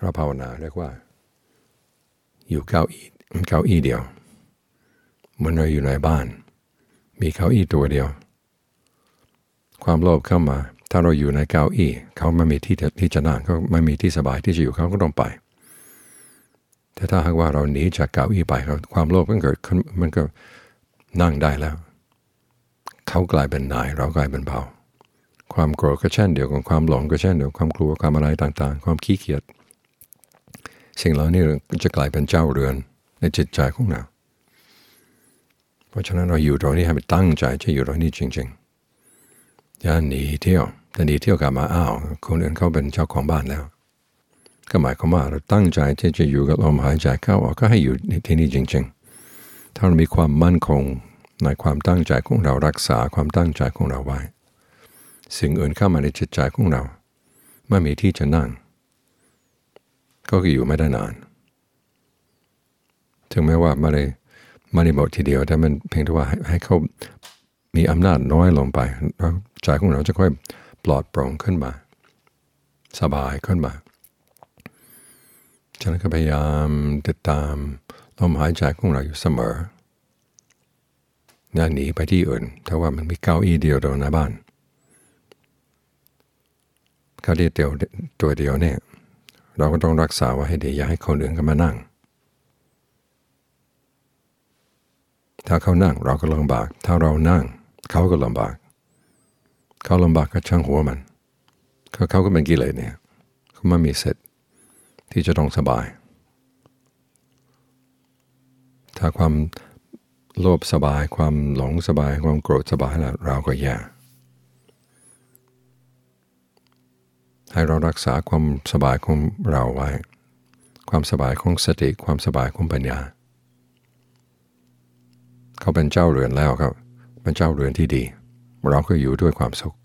เราภาวนาเรียกว่าอยู่เก้าอี้เดียวเหมือนเราอยู่ในบ้านมีเก้าอี้ตัวเดียวความโลภเข้ามาถ้าเราอยู่ในเก้าอี้เขาไม่มีที่จะนั่งเขาไม่มีที่สบายที่จะอยู่เขาก็ต้องไปแต่ถ้าหากว่าเราหนีจากเก้าอี้ไปความโลภก็เกิดขึ้นมันก็นั่งได้แล้วเขากลายเป็นนายเรากลายเป็นเบาความโกรธก็เช่นเดียวกันความหลงก็เช่นเดียวกันความกลัวความอะไรต่างๆความขี้เกียจสิ่งเหล่านี้จะกลายเป็นเจ้าเรือนในจิตใจของเราเพราะฉะนั้นเราอยู่ตรงนี้ให้มันตั้งใจจะอยู่ตรงนี้จริงๆอย่าหนีเที่ยวแต่หนีเที่ยวกลับมาคนอื่นเขาเป็นเจ้าของบ้านแล้วก็หมายความว่าเราตั้งใจที่จะอยู่กับลมหายใจเข้าออกก็ให้อยู่ที่นี่จริงๆถ้าเรามีความมั่นคงในความตั้งใจของเรารักษาความตั้งใจของเราไว้สิ่งอื่นเข้ามาในจิตใจของเราไม่มีที่จะนั่งก็อยู่ไม่ได้นานถึงแม้ว่าไม่ได้หมดทีเดียวแต่มันเพียงแต่ว่าให้เขามีอำนาจน้อยลงไปแล้วใจของเราจะค่อยปลอดโปร่งขึ้นมาสบายขึ้นมาฉะนั้นก็พยายามติดตามลมหายใจของเราอยู่เสมออย่าหนีไปที่อื่นถ้าว่ามันมีเก้าอี้เดียวตรงหน้าบ้านเก้าอี้เดียวตัวเดียวเนี่ยเราก็ต้องรักษาไว้ให้ดีอย่าให้คนอื่นก็มานั่งถ้าเขานั่งเราก็ลำบากถ้าเรานั่งเขาก็ลำบากเขาลำบากก็ช่างหัวมันเขาก็เป็นกิเลสเนี่ยเขาไม่มีสิทธิ์ที่จะต้องสบายถ้าความโลภสบายความหลงสบายความโกรธสบายแล้วเราก็แย่ให้เรารักษาความสบายของเราไว้ความสบายของสติความสบายของปัญญาเขาเป็นเจ้าเรือนแล้วครับเป็นเจ้าเรือนที่ดีเราก็อยู่ด้วยความสุข